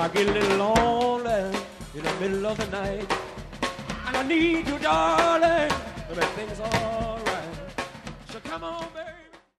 I get a little lonely in the middle of the night, and I need you, darling, to make things all right. So come on, baby.